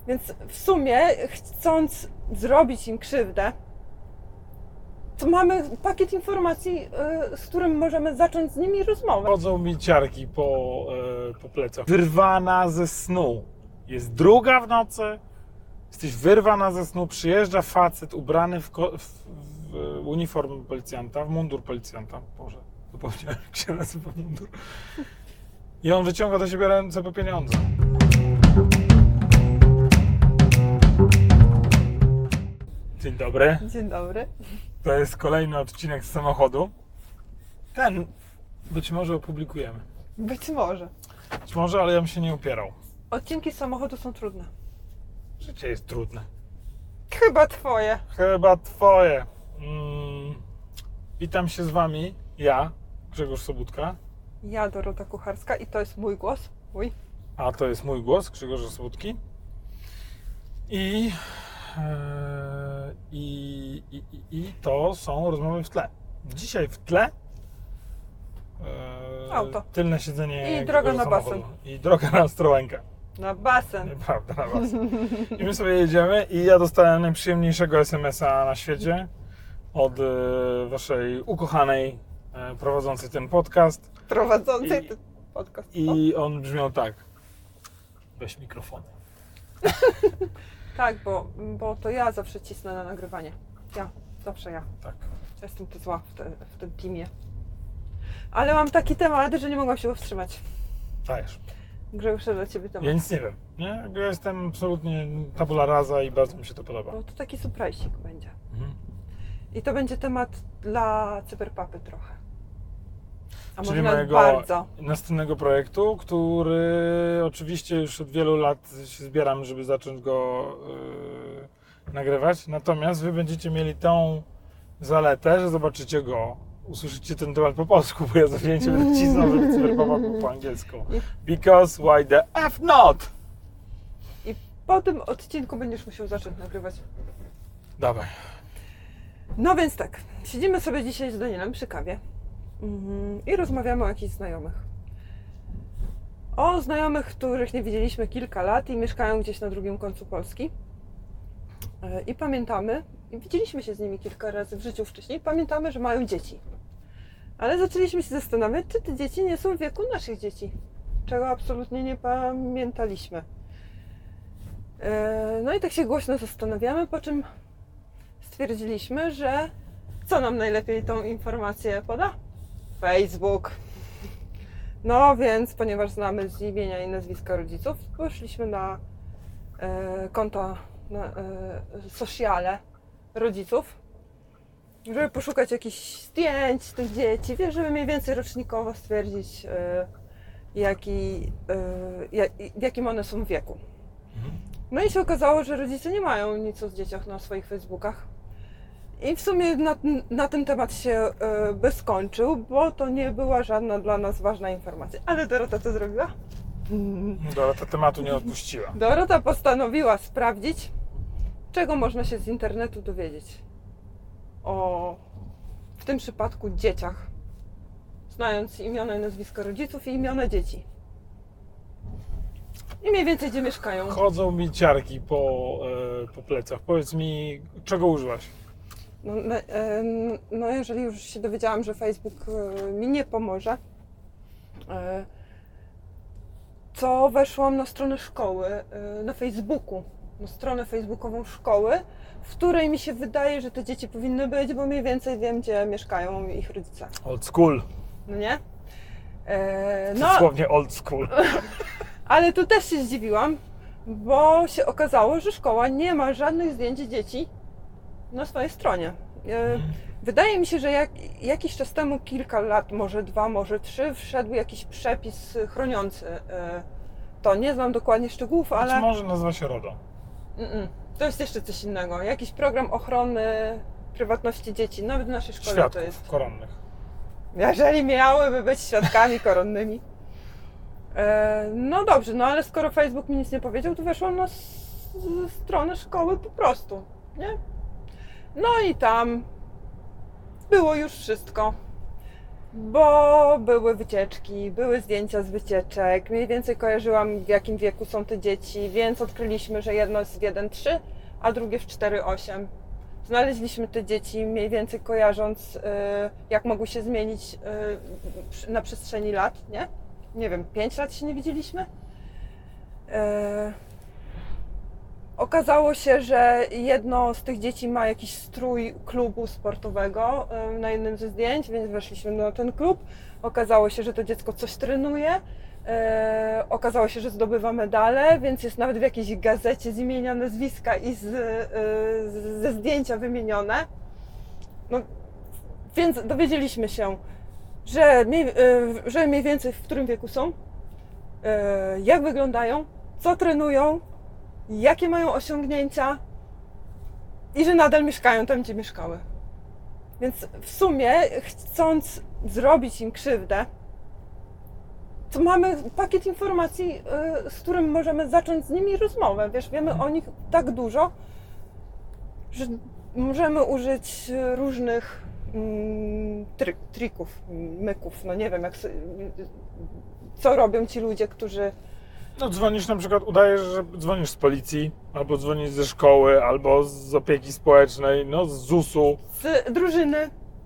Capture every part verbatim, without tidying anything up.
Więc w sumie, chcąc zrobić im krzywdę, to mamy pakiet informacji, z którym możemy zacząć z nimi rozmowę. Chodzą mi ciarki po, po plecach. Wyrwana ze snu. Jest druga w nocy. Jesteś wyrwana ze snu. Przyjeżdża facet ubrany w, w, w uniform policjanta, w mundur policjanta. Boże, zapomniałem, jak się nazywa mundur. I on wyciąga do siebie ręce po pieniądze. Dzień dobry. Dzień dobry. To jest kolejny odcinek z samochodu. Ten być może opublikujemy. Być może. Być może, ale ja bym się nie upierał. Odcinki z samochodu są trudne. Życie jest trudne. Chyba twoje. Chyba twoje. Mm. Witam się z wami. Ja, Grzegorz Sobudka. Ja, Dorota Kucharska, i to jest mój głos. Mój. A to jest mój głos, Grzegorza Sobudki. I, yy, i, i, i, I to są rozmowy w tle. Dzisiaj w tle yy, Auto. tylne siedzenie I droga na samochodu. basen. I droga na Ostrołękę. Na basen. Nieprawda, na basen. I my sobie jedziemy i ja dostałem najprzyjemniejszego es em es a na świecie od yy, waszej ukochanej yy, prowadzącej ten podcast. Prowadzącej I, ten podcast. I on brzmiał tak. Weź mikrofon. Tak, bo, bo to ja zawsze cisnę na nagrywanie. Ja, zawsze ja. Tak. Jestem tu zła w, te, w tym teamie. Ale mam taki temat, że nie mogłam się powstrzymać. Dajesz. Grzegorz, dla ciebie temat. Ja nic nie wiem. Nie? Ja jestem absolutnie tabula rasa i bardzo mi się to podoba. Bo to taki surprise'ik będzie. Mhm. I to będzie temat dla cyberpapy trochę. A Czyli może nawet mojego bardzo. następnego projektu, który oczywiście już od wielu lat się zbieram, żeby zacząć go yy, nagrywać. Natomiast wy będziecie mieli tą zaletę, że zobaczycie go, usłyszycie ten temat po polsku, bo ja zawzięcie będę cisnął, żeby cyberpapa był po angielsku. Because why the F not? I po tym odcinku będziesz musiał zacząć nagrywać. Dawaj. No więc tak, siedzimy sobie dzisiaj z Danielem przy kawie mhm. i rozmawiamy o jakichś znajomych. O znajomych, których nie widzieliśmy kilka lat i mieszkają gdzieś na drugim końcu Polski. I pamiętamy, i widzieliśmy się z nimi kilka razy w życiu wcześniej, pamiętamy, że mają dzieci. Ale zaczęliśmy się zastanawiać, czy te dzieci nie są w wieku naszych dzieci, czego absolutnie nie pamiętaliśmy. No i tak się głośno zastanawiamy, po czym stwierdziliśmy, że co nam najlepiej tą informację poda? Facebook. No więc, ponieważ znamy z imienia i nazwiska rodziców, poszliśmy na e, konta, na e, sociale rodziców, żeby poszukać jakichś zdjęć tych dzieci, wiesz, żeby mniej więcej rocznikowo stwierdzić, e, jaki, e, jak, w jakim one są wieku. No i się okazało, że rodzice nie mają nic o dzieciach na swoich Facebookach. I w sumie na, na ten temat się y, by skończył, bo to nie była żadna dla nas ważna informacja. Ale Dorota to zrobiła? Dorota tematu nie odpuściła. Dorota postanowiła sprawdzić, czego można się z internetu dowiedzieć o, w tym przypadku, dzieciach. Znając imiona i nazwiska rodziców i imiona dzieci. I mniej więcej gdzie mieszkają. Chodzą mi ciarki po, e, po plecach. Powiedz mi, czego użyłaś? No, no jeżeli już się dowiedziałam, że Facebook mi nie pomoże, to weszłam na stronę szkoły, na Facebooku, na stronę facebookową szkoły, w której mi się wydaje, że te dzieci powinny być, bo mniej więcej wiem, gdzie mieszkają ich rodzice. Old school. No nie? No, Dosłownie old school. ale tu też się zdziwiłam, bo się okazało, że szkoła nie ma żadnych zdjęć dzieci na swojej stronie. Wydaje mi się, że jak, jakiś czas temu, kilka lat, może dwa, może trzy, wszedł jakiś przepis chroniący to. Nie znam dokładnie szczegółów, ale... Być może nazywa się RODO. Mm-mm. To jest jeszcze coś innego. Jakiś program ochrony prywatności dzieci, nawet w naszej szkole. Świadków to jest. koronnych. Jeżeli miałyby być świadkami koronnymi. E, no dobrze, no ale skoro Facebook mi nic nie powiedział, to weszłam na s- stronę szkoły po prostu, nie? No i tam było już wszystko. bo były wycieczki, były zdjęcia z wycieczek, mniej więcej kojarzyłam, w jakim wieku są te dzieci, więc odkryliśmy, że jedno jest w jeden trzy, a drugie w cztery osiem. Znaleźliśmy te dzieci mniej więcej kojarząc, jak mogły się zmienić na przestrzeni lat, nie? Nie wiem, pięć lat się nie widzieliśmy. Okazało się, że jedno z tych dzieci ma jakiś strój klubu sportowego na jednym ze zdjęć, więc weszliśmy na ten klub. Okazało się, że to dziecko coś trenuje. Okazało się, że zdobywa medale, więc jest nawet w jakiejś gazecie z imienia, nazwiska i z, z, ze zdjęcia wymienione. No, więc dowiedzieliśmy się, że mniej, że mniej więcej w którym wieku są, jak wyglądają, co trenują, jakie mają osiągnięcia i że nadal mieszkają tam, gdzie mieszkały. Więc w sumie, chcąc zrobić im krzywdę, to mamy pakiet informacji, z którym możemy zacząć z nimi rozmowę. Wiesz, wiemy o nich tak dużo, że możemy użyć różnych mm, trik, trików, myków, no nie wiem, jak, co robią ci ludzie, którzy... No dzwonisz na przykład, udajesz, że dzwonisz z policji, albo dzwonisz ze szkoły, albo z opieki społecznej, no z zusu. Z drużyny.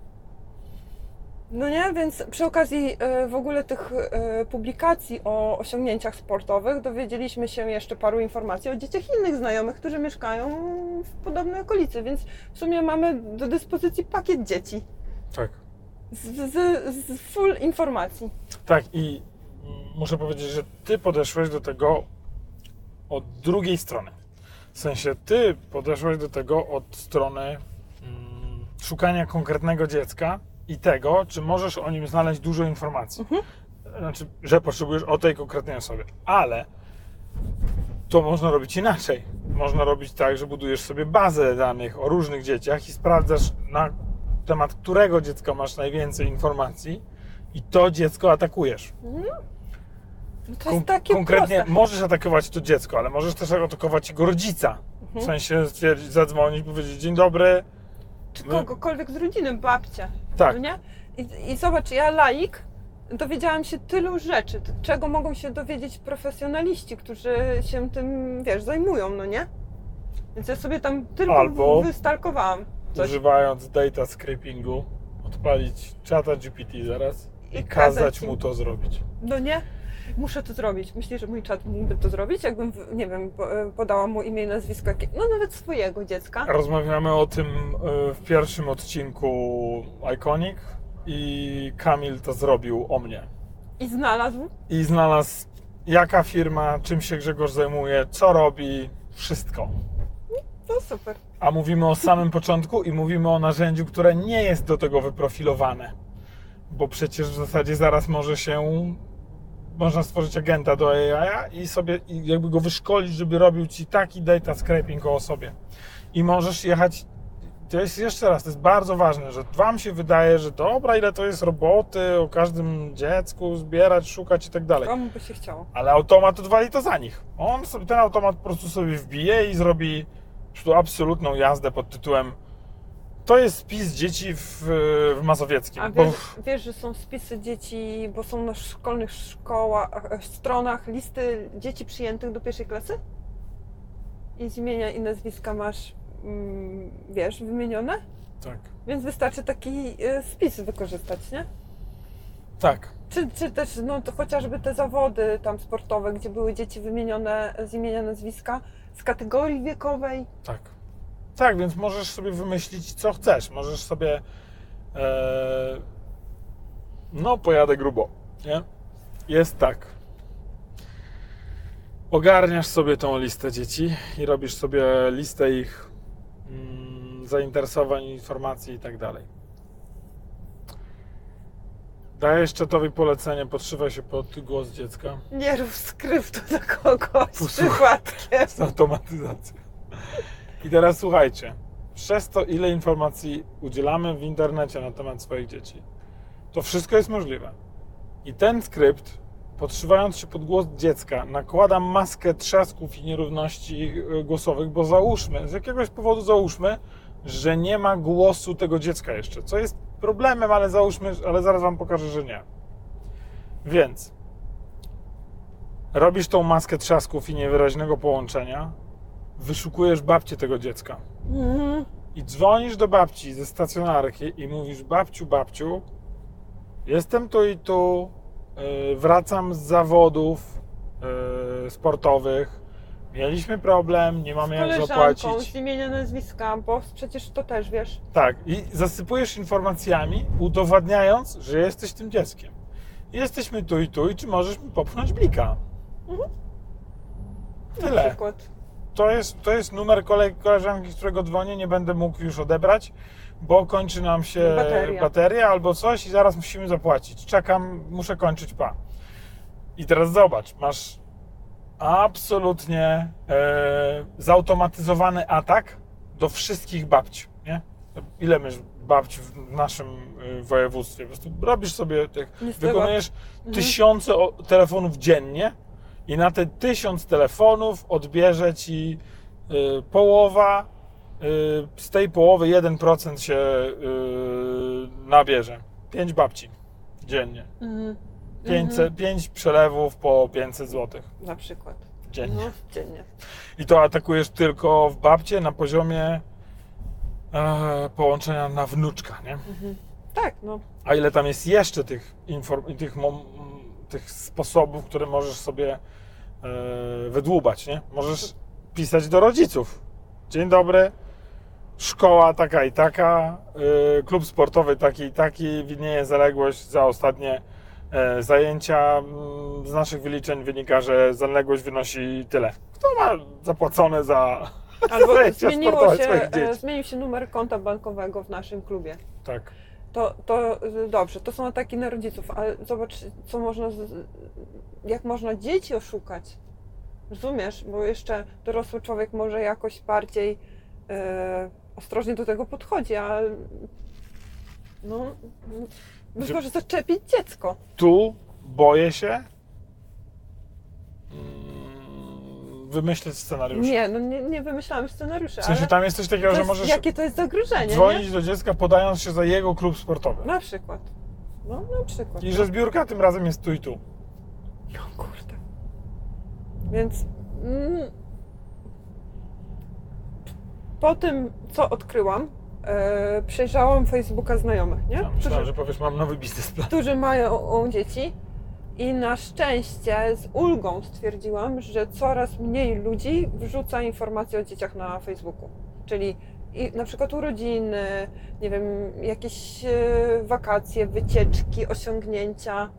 No nie, więc przy okazji w ogóle tych publikacji o osiągnięciach sportowych dowiedzieliśmy się jeszcze paru informacji o dzieciach innych znajomych, którzy mieszkają w podobnej okolicy, więc w sumie mamy do dyspozycji pakiet dzieci. Tak. Z, z, z full informacji. Tak, i muszę powiedzieć, że ty podeszłeś do tego od drugiej strony. W sensie ty podeszłeś do tego od strony mm, szukania konkretnego dziecka i tego, czy możesz o nim znaleźć dużo informacji. Mhm. Znaczy, że potrzebujesz o tej konkretnej osobie. Ale to można robić inaczej. Można robić tak, że budujesz sobie bazę danych o różnych dzieciach i sprawdzasz, na temat którego dziecka masz najwięcej informacji i to dziecko atakujesz. Mhm. No to Kon- jest takie konkretnie proste. możesz atakować to dziecko, ale możesz też atakować jego rodzica. Mhm. W sensie stwierdzić, zadzwonić, powiedzieć dzień dobry. Czy kogokolwiek z rodziny, babcia. Tak. No nie? I, I zobacz, ja laik, dowiedziałam się tylu rzeczy, czego mogą się dowiedzieć profesjonaliści, którzy się tym, wiesz, zajmują, no nie? Więc ja sobie tam tylko Albo wystalkowałam coś. Używając data scrapingu, odpalić czata G P T zaraz i, I kazać kazać mu to zrobić. No nie? Muszę to zrobić. Myślisz, że mój czat mógłby to zrobić? Jakbym, nie wiem, podała mu imię i nazwisko, no nawet swojego dziecka. Rozmawiamy o tym w pierwszym odcinku Iconic i Kamil to zrobił o mnie. I znalazł? I znalazł jaka firma, czym się Grzegorz zajmuje, co robi, wszystko. No super. A mówimy o samym początku i mówimy o narzędziu, które nie jest do tego wyprofilowane. Bo przecież w zasadzie zaraz może się... Można stworzyć agenta do A I i sobie i jakby go wyszkolić, żeby robił ci taki data scraping o osobie. I możesz jechać, to jest jeszcze raz, to jest bardzo ważne, że wam się wydaje, że dobra, ile to jest roboty, o każdym dziecku zbierać, szukać i tak dalej. Komu by się chciało. Ale automat odwali to za nich. On sobie, ten automat po prostu sobie wbije i zrobi tu absolutną jazdę pod tytułem to jest spis dzieci w, w Mazowieckim. A Bo... wiesz, wiesz, że są spisy dzieci, bo są na szkolnych szkołach, stronach listy dzieci przyjętych do pierwszej klasy? I z imienia i nazwiska masz, mm, wiesz, wymienione? Tak. Więc wystarczy taki spis wykorzystać, nie? Tak. Czy, czy też, no to chociażby te zawody tam sportowe, gdzie były dzieci wymienione z imienia, nazwiska, z kategorii wiekowej. Tak. Tak, więc możesz sobie wymyślić, co chcesz. Możesz sobie e, no, pojadę grubo, nie? Jest tak. Ogarniasz sobie tą listę dzieci i robisz sobie listę ich mm, zainteresowań, informacji i tak dalej. Dajesz czatowi polecenie, podszywaj się pod głos dziecka. Nie rób skryptu do kogoś Posłuchaj. przypadkiem. Z automatyzacją. I teraz słuchajcie, przez to ile informacji udzielamy w internecie na temat swoich dzieci, to wszystko jest możliwe. I ten skrypt, podszywając się pod głos dziecka, nakłada maskę trzasków i nierówności głosowych, bo załóżmy, z jakiegoś powodu załóżmy, że nie ma głosu tego dziecka jeszcze, co jest problemem, ale załóżmy, ale zaraz wam pokażę, że nie. Więc robisz tą maskę trzasków i niewyraźnego połączenia, wyszukujesz babcię tego dziecka Mhm. i dzwonisz do babci ze stacjonarki i mówisz: babciu, babciu, jestem tu i tu, yy, wracam z zawodów yy, sportowych, mieliśmy problem, nie mamy Z jak koleżanką, zapłacić. z imienia, nazwiska, bo przecież to też wiesz. Tak, i zasypujesz informacjami, udowadniając, że jesteś tym dzieckiem. Jesteśmy tu i tu i czy możesz mi popchnąć blika? Mhm. Na Tyle. przykład. To jest, to jest numer kole, koleżanki, z którego dzwonię, nie będę mógł już odebrać, bo kończy nam się Bateria. bateria albo coś i zaraz musimy zapłacić. Czekam, muszę kończyć, pa. I teraz zobacz, masz absolutnie e, zautomatyzowany atak do wszystkich babci, nie? Ile masz babci w naszym e, województwie? Po prostu robisz sobie tych, Niestety. wykonujesz Mhm. tysiące o, telefonów dziennie i na te tysiąc telefonów odbierze ci y, połowa, y, z tej połowy jeden procent się y, nabierze. Pięć babci dziennie. Mhm. pięćset, pięć przelewów po pięćset złotych Na przykład. dziennie. No, dziennie. I to atakujesz tylko w babcie na poziomie e, połączenia na wnuczka, nie? Mhm. Tak, no. A ile tam jest jeszcze tych, inform- tych, mom- tych sposobów, które możesz sobie e, wydłubać, nie? Możesz pisać do rodziców. Dzień dobry, szkoła taka i taka, e, klub sportowy taki i taki, widnieje zaległość za ostatnie e, zajęcia. Mm, Z naszych wyliczeń wynika, że zaległość wynosi tyle. Kto ma zapłacone za Albo zajęcia zmieniło sportowe się, swoich e, dzieci? zmienił się numer konta bankowego w naszym klubie. Tak. To, to y, dobrze, to są ataki na rodziców, ale zobacz, co można, z- jak można dzieci oszukać. Rozumiesz? Bo jeszcze dorosły człowiek może jakoś bardziej e, ostrożnie do tego podchodzi, a no, być Że- może zaczepić dziecko. Tu boję się mm, wymyśleć scenariusz. Nie, no nie, nie wymyślałam scenariusza, W sensie ale tam jest coś takiego, to że jest, możesz jakie to jest zagrożenie, dzwonić nie? do dziecka, podając się za jego klub sportowy. Na przykład. No, na przykład. I że zbiórka tym razem jest tu i tu. No kurde. Więc mm, po tym, co odkryłam, e, przejrzałam Facebooka znajomych, nie? Ja myślałem, Którzy, że powiesz, mam nowy biznesplan. którzy mają dzieci i na szczęście z ulgą stwierdziłam, że coraz mniej ludzi wrzuca informacje o dzieciach na Facebooku. Czyli i na przykład urodziny, nie wiem, jakieś e, wakacje, wycieczki, osiągnięcia.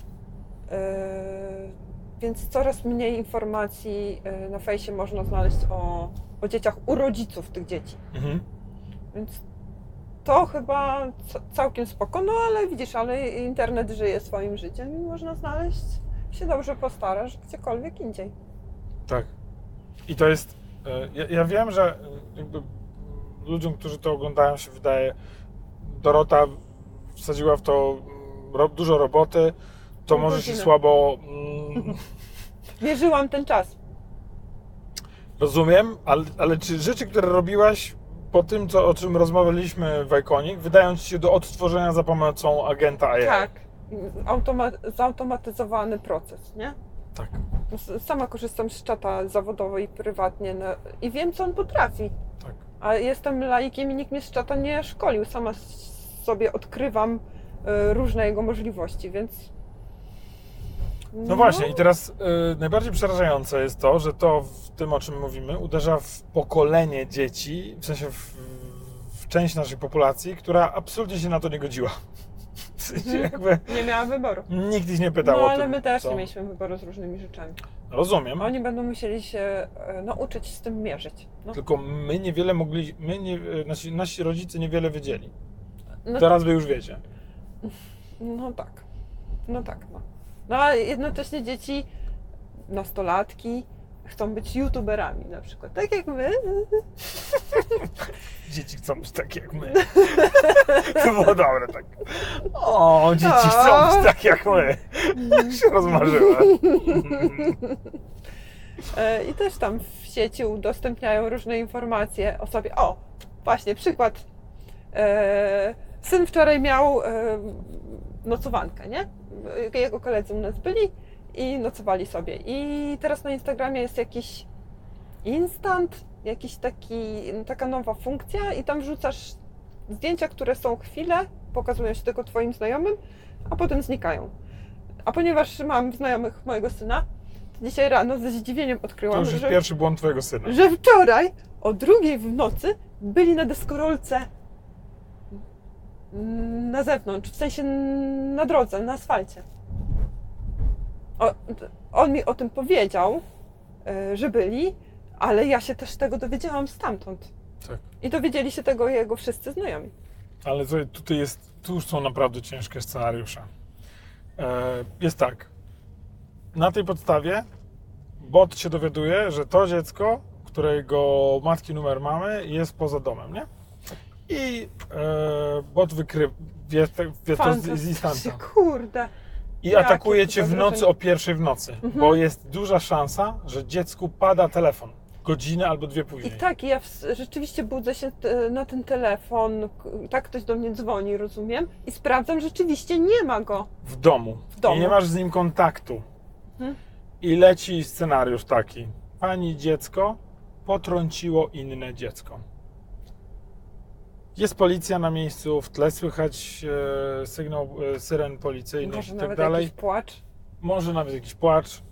E, Więc coraz mniej informacji e, na fejsie można znaleźć o, o dzieciach u rodziców tych dzieci. Mhm. Więc to chyba c- całkiem spoko, no ale widzisz, ale internet żyje swoim życiem i można znaleźć, jak się dobrze postarasz, gdziekolwiek indziej. Tak. I to jest... e, Ja, ja wiem, że e, jakby ludziom, którzy to oglądają, się wydaje, Dorota wsadziła w to mm, ro, dużo roboty, to Pół może godziny. się słabo... Mm, Mierzyłam ten czas. rozumiem, ale, ale czy rzeczy, które robiłaś po tym, co, o czym rozmawialiśmy w Iconik, wydają ci się do odtworzenia za pomocą agenta A I? Tak. Automa- zautomatyzowany proces, nie? Tak. S- Sama korzystam z czata zawodowo i prywatnie no, i wiem, co on potrafi. Tak. A jestem laikiem i nikt mnie z czata nie szkolił. Sama s- sobie odkrywam y, różne jego możliwości, więc... No właśnie, i teraz y, najbardziej przerażające jest to, że to w tym, o czym mówimy, uderza w pokolenie dzieci, w sensie w, w część naszej populacji, która absolutnie się na to nie godziła. W sensie jakby Nie miałam wyboru. nikt ich nie pytał No o ale tym, my też co... nie mieliśmy wyboru z różnymi rzeczami. Rozumiem, Oni będą musieli się e, nauczyć z tym mierzyć. No, tylko my niewiele mogli, my nie, nasi, nasi rodzice niewiele wiedzieli. no, Teraz wy już wiecie. no tak. No tak, no. No a jednocześnie dzieci, nastolatki chcą być youtuberami na przykład. Tak jak my. Dzieci chcą być takie jak my. To było dobre tak. O, dzieci chcą być takie jak my. się rozmarzyłem. E, I też tam w sieci udostępniają różne informacje o sobie. O, właśnie przykład. E, Syn wczoraj miał e, nocowankę, nie? Jego koledzy u nas byli i nocowali sobie. I teraz na Instagramie jest jakiś instant, jakiś taki, taka nowa funkcja i tam wrzucasz zdjęcia, które są chwilę, pokazują się tylko twoim znajomym, a potem znikają. A ponieważ mam znajomych mojego syna, to dzisiaj rano ze zdziwieniem To odkryłam, już jest że, pierwszy błąd twojego syna. że wczoraj o drugiej w nocy byli na deskorolce na zewnątrz, w sensie na drodze, na asfalcie. O, on mi o tym powiedział, y, że byli, ale ja się też tego dowiedziałam stamtąd. Tak. I dowiedzieli się tego jego wszyscy znajomi. Ale tutaj- tutaj jest, tu już są naprawdę ciężkie scenariusze. E, jest tak. Na tej podstawie bot się dowiaduje, że to dziecko, którego matki numer mamy, jest poza domem, nie? I e, bot wykrywa, wie, wie to z, z instancji. Kurde. I Jakie atakuje to cię w zagrożenie. nocy o pierwszej w nocy, Mhm. bo jest duża szansa, że dziecku pada telefon. Godzinę albo dwie I później. tak, ja w, rzeczywiście budzę się t, na ten telefon, k- tak ktoś do mnie dzwoni, rozumiem, i sprawdzam, rzeczywiście nie ma go. W domu. W domu. I nie masz z nim kontaktu. Mhm. I leci scenariusz taki. Pani dziecko potrąciło inne dziecko. Jest policja na miejscu, w tle słychać e, sygnał e, syren policyjnych Może i tak nawet dalej. jakiś płacz. Może nawet jakiś płacz.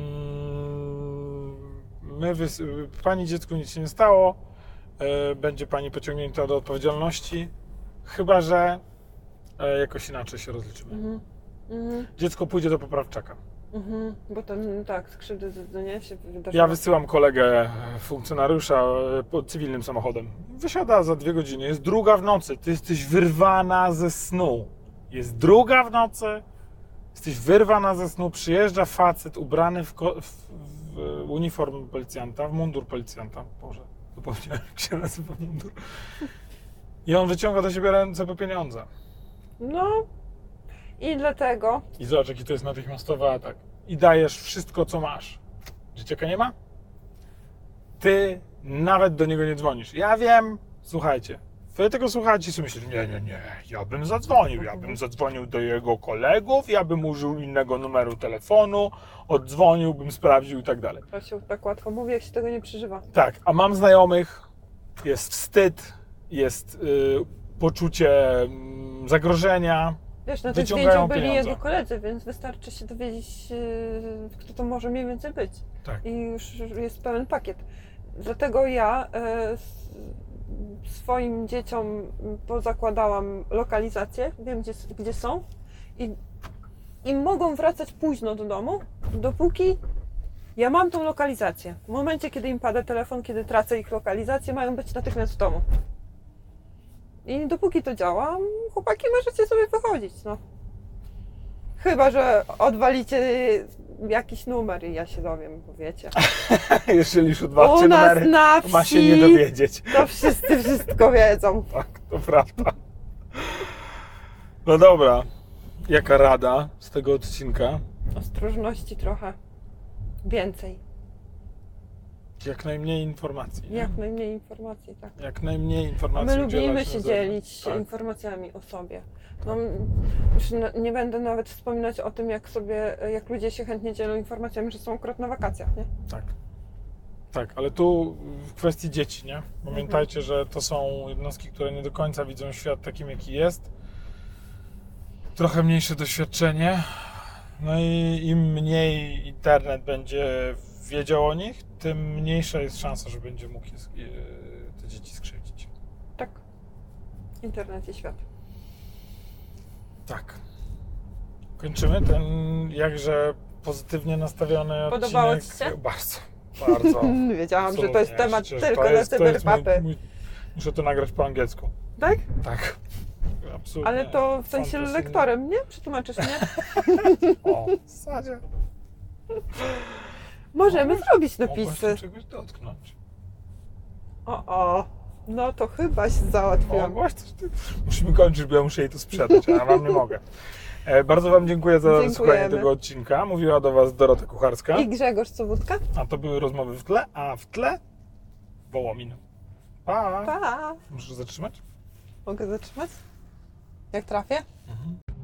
Mm, My wys... Pani dziecku nic się nie stało. E, Będzie pani pociągnięta do odpowiedzialności. Chyba że e, jakoś inaczej się rozliczymy. Mhm. Mhm. Dziecko pójdzie do poprawczaka. Mhm. Bo tam, tak, skrzywdy no nie, się wydarzyło. Ja wysyłam kolegę, funkcjonariusza e, pod cywilnym samochodem. Wysiada za dwie godziny. Jest druga w nocy. Ty jesteś wyrwana ze snu. Jest druga w nocy. Jesteś wyrwana ze snu. Przyjeżdża facet ubrany w, ko- w, w uniform policjanta, w mundur policjanta. Boże, zapomniałem, jak się nazywa mundur. I on wyciąga do siebie ręce po pieniądze. No i dlatego I zobacz, jaki to jest natychmiastowy atak. I dajesz wszystko, co masz. Dzieciaka nie ma? Ty nawet do niego nie dzwonisz. Ja wiem, słuchajcie. Wy tego słuchacie i sobie myślicie, nie, nie, nie, ja bym zadzwonił, ja bym zadzwonił do jego kolegów, ja bym użył innego numeru telefonu, oddzwonił, bym sprawdził i tak dalej. to się tak łatwo mówi, jak się tego nie przeżywa. Tak, a mam znajomych, jest wstyd, jest y, poczucie y, zagrożenia. Wiesz, na tym Wyciągają zdjęciu byli pieniądze. jego koledzy, więc wystarczy się dowiedzieć, yy, kto to może mniej więcej być. Tak. I już jest pełen pakiet. Dlatego ja yy, s- swoim dzieciom pozakładałam lokalizację, wiem gdzie, gdzie są i, i mogą wracać późno do domu, dopóki ja mam tą lokalizację. W momencie, kiedy im pada telefon, kiedy tracę ich lokalizację, mają być natychmiast w domu. I dopóki to działa, chłopaki, możecie sobie wychodzić, no. Chyba że odwalicie jakiś numer i ja się dowiem, bo wiecie. Jeżeli już odwalcie U nas numery, na to ma się nie wsi dowiedzieć. to wszyscy wszystko wiedzą. Tak, to prawda. No dobra, jaka rada z tego odcinka? Ostrożności trochę. Więcej. Jak najmniej informacji. Nie? Jak najmniej informacji, tak. Jak najmniej A informacji. my lubimy udzielać się na dzielić zewnątrz. Tak. informacjami o sobie. No, już na- nie będę nawet wspominać o tym, jak sobie, jak ludzie się chętnie dzielą informacjami, że są akurat na wakacjach, nie? Tak. Tak, ale tu w kwestii dzieci, nie? Pamiętajcie, że to są jednostki, które nie do końca widzą świat takim, jaki jest. Trochę mniejsze doświadczenie. No i im mniej internet będzie wiedział o nich, tym mniejsza jest szansa, że będzie mógł je, je, te dzieci skrzywdzić. Tak. Internet i świat. Tak. Kończymy ten jakże pozytywnie nastawiony Podobało odcinek. ci się? Bardzo, bardzo. Wiedziałam, że to jest Absolutnie. temat Ja się cieszę. tylko To dla jest- to jest mój- cyberpapy. mój- Muszę to nagrać po angielsku. Tak? Tak. Absolutnie. Ale to w sensie Fantasy- lektorem, nie? Przetłumaczysz mnie? O, w zasadzie. Możemy zrobić Mogłaś napisy. się czegoś dotknąć. O, o. No to chyba się załatwiłam. Mogłaś coś ty... Musimy kończyć, bo ja muszę jej to sprzedać, a ja wam nie mogę. E, bardzo wam dziękuję za Dziękujemy. wysłuchanie tego odcinka. Mówiła do was Dorota Kucharska. I Grzegorz Cowódka. A to były rozmowy w tle, a w tle Wołomin. Pa! Pa! Muszę zatrzymać? Mogę zatrzymać? Jak trafię? Mhm.